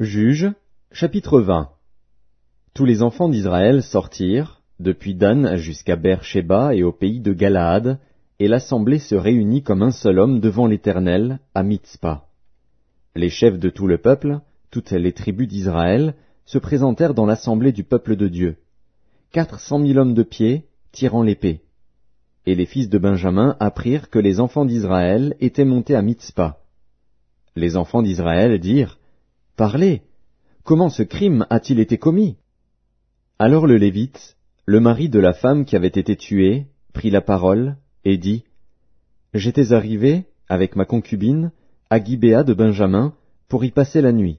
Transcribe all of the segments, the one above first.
Juges, chapitre 20. Tous les enfants d'Israël sortirent, depuis Dan jusqu'à Beer-Shéba et au pays de Galaad, et l'assemblée se réunit comme un seul homme devant l'Éternel, à Mitzpa. Les chefs de tout le peuple, toutes les tribus d'Israël, se présentèrent dans l'assemblée du peuple de Dieu. 400 000 hommes de pied, tirant l'épée. Et les fils de Benjamin apprirent que les enfants d'Israël étaient montés à Mitzpa. Les enfants d'Israël dirent: « Parlez, comment ce crime a-t-il été commis ?» Alors le Lévite, le mari de la femme qui avait été tuée, prit la parole et dit: « J'étais arrivé, avec ma concubine, à Gibéa de Benjamin, pour y passer la nuit.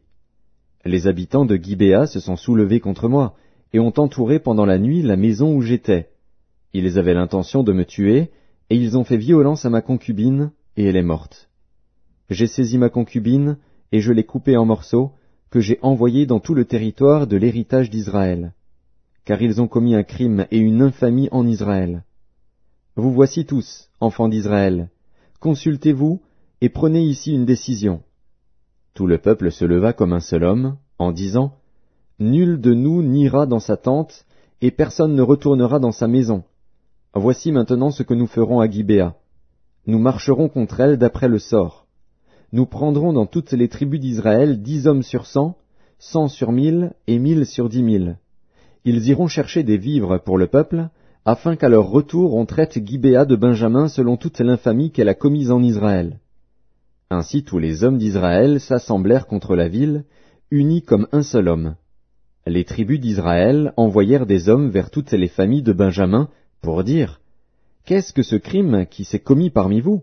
Les habitants de Gibéa se sont soulevés contre moi, et ont entouré pendant la nuit la maison où j'étais. Ils avaient l'intention de me tuer, et ils ont fait violence à ma concubine, et elle est morte. J'ai saisi ma concubine, et je l'ai coupée en morceaux, que j'ai envoyée dans tout le territoire de l'héritage d'Israël. Car ils ont commis un crime et une infamie en Israël. Vous voici tous, enfants d'Israël, consultez-vous, et prenez ici une décision. » Tout le peuple se leva comme un seul homme, en disant: « Nul de nous n'ira dans sa tente, et personne ne retournera dans sa maison. Voici maintenant ce que nous ferons à Gibéa. Nous marcherons contre elle d'après le sort. Nous prendrons dans toutes les tribus d'Israël 10 hommes sur 100, 100 sur 1000 et 1000 sur 10 000. Ils iront chercher des vivres pour le peuple, afin qu'à leur retour on traite Gibéa de Benjamin selon toute l'infamie qu'elle a commise en Israël. » Ainsi tous les hommes d'Israël s'assemblèrent contre la ville, unis comme un seul homme. Les tribus d'Israël envoyèrent des hommes vers toutes les familles de Benjamin pour dire: « Qu'est-ce que ce crime qui s'est commis parmi vous?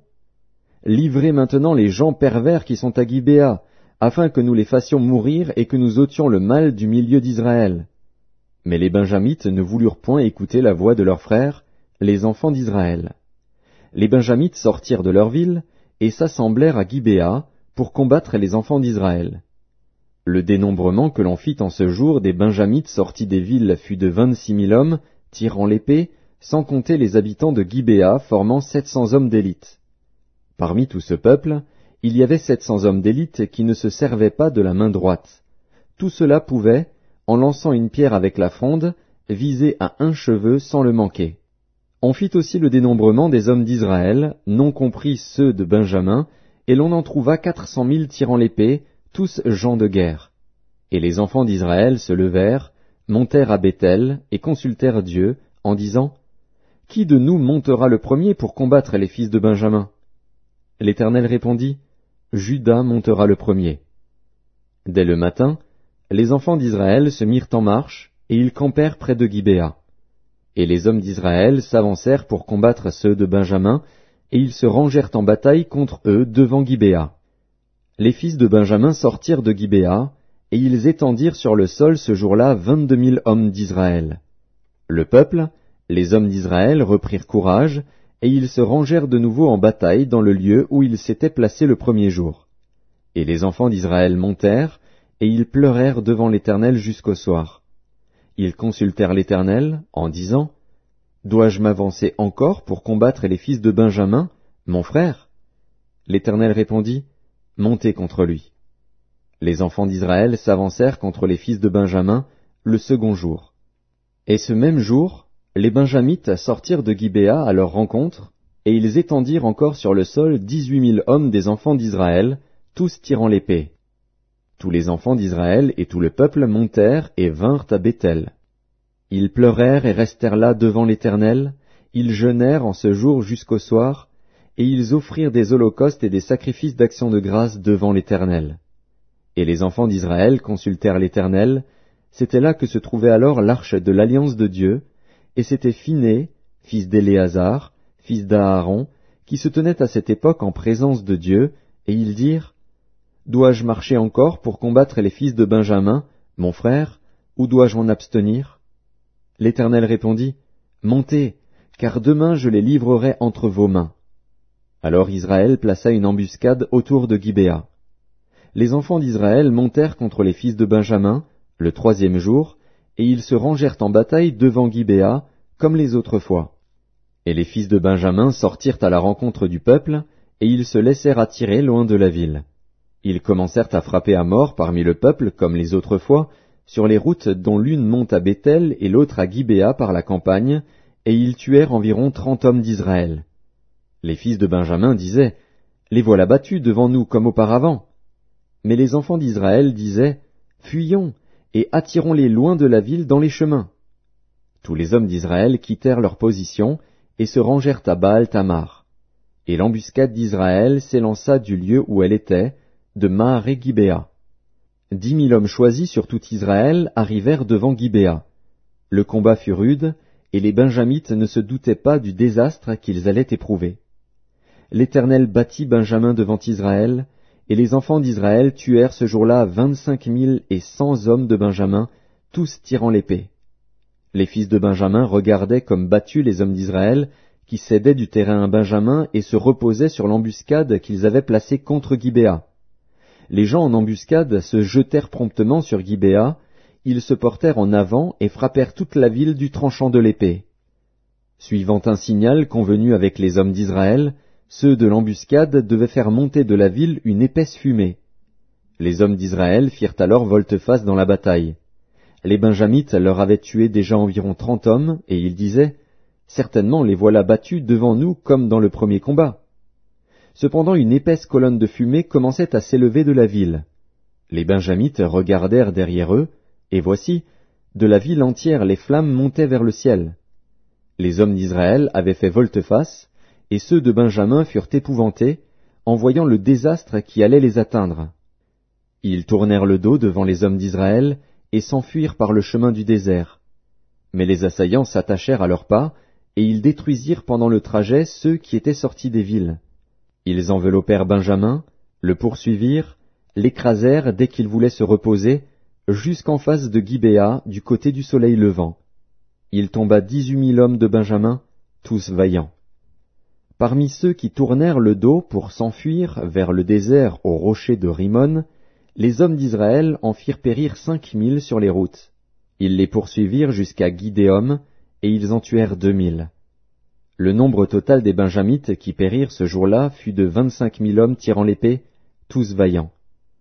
Livrez maintenant les gens pervers qui sont à Gibéa, afin que nous les fassions mourir et que nous ôtions le mal du milieu d'Israël. » Mais les Benjamites ne voulurent point écouter la voix de leurs frères, les enfants d'Israël. Les Benjamites sortirent de leur ville et s'assemblèrent à Gibéa pour combattre les enfants d'Israël. Le dénombrement que l'on fit en ce jour des Benjamites sortis des villes fut de 26 000 hommes, tirant l'épée, sans compter les habitants de Gibéa formant 700 hommes d'élite. Parmi tout ce peuple, il y avait 700 hommes d'élite qui ne se servaient pas de la main droite. Tout cela pouvait, en lançant une pierre avec la fronde, viser à un cheveu sans le manquer. On fit aussi le dénombrement des hommes d'Israël, non compris ceux de Benjamin, et l'on en trouva 400 000 tirant l'épée, tous gens de guerre. Et les enfants d'Israël se levèrent, montèrent à Béthel, et consultèrent Dieu, en disant: « Qui de nous montera le premier pour combattre les fils de Benjamin ?» L'Éternel répondit: « Juda montera le premier. » Dès le matin, les enfants d'Israël se mirent en marche, et ils campèrent près de Gibéa. Et les hommes d'Israël s'avancèrent pour combattre ceux de Benjamin, et ils se rangèrent en bataille contre eux devant Gibéa. Les fils de Benjamin sortirent de Gibéa, et ils étendirent sur le sol ce jour-là 22 000 hommes d'Israël. Le peuple, les hommes d'Israël reprirent courage, et ils se rangèrent de nouveau en bataille dans le lieu où ils s'étaient placés le premier jour. Et les enfants d'Israël montèrent, et ils pleurèrent devant l'Éternel jusqu'au soir. Ils consultèrent l'Éternel, en disant: « Dois-je m'avancer encore pour combattre les fils de Benjamin, mon frère ?» L'Éternel répondit: « Montez contre lui. » Les enfants d'Israël s'avancèrent contre les fils de Benjamin le second jour. Et ce même jour, les Benjamites sortirent de Gibéa à leur rencontre, et ils étendirent encore sur le sol 18 000 hommes des enfants d'Israël, tous tirant l'épée. Tous les enfants d'Israël et tout le peuple montèrent et vinrent à Béthel. Ils pleurèrent et restèrent là devant l'Éternel, ils jeûnèrent en ce jour jusqu'au soir, et ils offrirent des holocaustes et des sacrifices d'action de grâce devant l'Éternel. Et les enfants d'Israël consultèrent l'Éternel, c'était là que se trouvait alors l'arche de l'alliance de Dieu, et c'était Phiné, fils d'Éléazar, fils d'Aaron, qui se tenait à cette époque en présence de Dieu, et ils dirent: « Dois-je marcher encore pour combattre les fils de Benjamin, mon frère, ou dois-je m'en abstenir ?» L'Éternel répondit: « Montez, car demain je les livrerai entre vos mains. » Alors Israël plaça une embuscade autour de Gibéa. Les enfants d'Israël montèrent contre les fils de Benjamin, le troisième jour, et ils se rangèrent en bataille devant Gibéa, comme les autres fois. Et les fils de Benjamin sortirent à la rencontre du peuple, et ils se laissèrent attirer loin de la ville. Ils commencèrent à frapper à mort parmi le peuple, comme les autres fois, sur les routes dont l'une monte à Béthel et l'autre à Gibéa par la campagne, et ils tuèrent environ 30 hommes d'Israël. Les fils de Benjamin disaient, « Les voilà battus devant nous comme auparavant. » Mais les enfants d'Israël disaient, « Fuyons, et attirons-les loin de la ville dans les chemins. » Tous les hommes d'Israël quittèrent leur position et se rangèrent à Baal-Tamar. Et l'embuscade d'Israël s'élança du lieu où elle était, de Maharé-Gibéa. 10 000 hommes choisis sur tout Israël arrivèrent devant Gibéa. Le combat fut rude, et les Benjamites ne se doutaient pas du désastre qu'ils allaient éprouver. L'Éternel battit Benjamin devant Israël, et les enfants d'Israël tuèrent ce jour-là 25 100 hommes de Benjamin, tous tirant l'épée. Les fils de Benjamin regardaient comme battus les hommes d'Israël, qui cédaient du terrain à Benjamin et se reposaient sur l'embuscade qu'ils avaient placée contre Gibéa. Les gens en embuscade se jetèrent promptement sur Gibéa, ils se portèrent en avant et frappèrent toute la ville du tranchant de l'épée. Suivant un signal convenu avec les hommes d'Israël, ceux de l'embuscade devaient faire monter de la ville une épaisse fumée. Les hommes d'Israël firent alors volte-face dans la bataille. Les Benjamites leur avaient tué déjà environ 30 hommes, et ils disaient, « Certainement les voilà battus devant nous comme dans le premier combat. » Cependant une épaisse colonne de fumée commençait à s'élever de la ville. Les Benjamites regardèrent derrière eux, et voici, de la ville entière les flammes montaient vers le ciel. Les hommes d'Israël avaient fait volte-face, et ceux de Benjamin furent épouvantés, en voyant le désastre qui allait les atteindre. Ils tournèrent le dos devant les hommes d'Israël, et s'enfuirent par le chemin du désert. Mais les assaillants s'attachèrent à leurs pas, et ils détruisirent pendant le trajet ceux qui étaient sortis des villes. Ils enveloppèrent Benjamin, le poursuivirent, l'écrasèrent dès qu'il voulait se reposer, jusqu'en face de Gibéa, du côté du soleil levant. Il tomba 18 000 hommes de Benjamin, tous vaillants. Parmi ceux qui tournèrent le dos pour s'enfuir vers le désert au rocher de Rimon, les hommes d'Israël en firent périr 5 000 sur les routes. Ils les poursuivirent jusqu'à Guidéom, et ils en tuèrent 2 000. Le nombre total des Benjamites qui périrent ce jour-là fut de 25 000 hommes tirant l'épée, tous vaillants.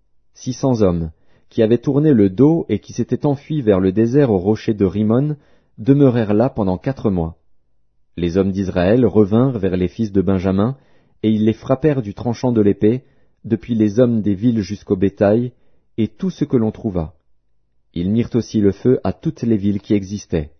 600 hommes, qui avaient tourné le dos et qui s'étaient enfuis vers le désert au rocher de Rimon, demeurèrent là pendant 4 mois. Les hommes d'Israël revinrent vers les fils de Benjamin, et ils les frappèrent du tranchant de l'épée, depuis les hommes des villes jusqu'au bétail, et tout ce que l'on trouva. Ils mirent aussi le feu à toutes les villes qui existaient.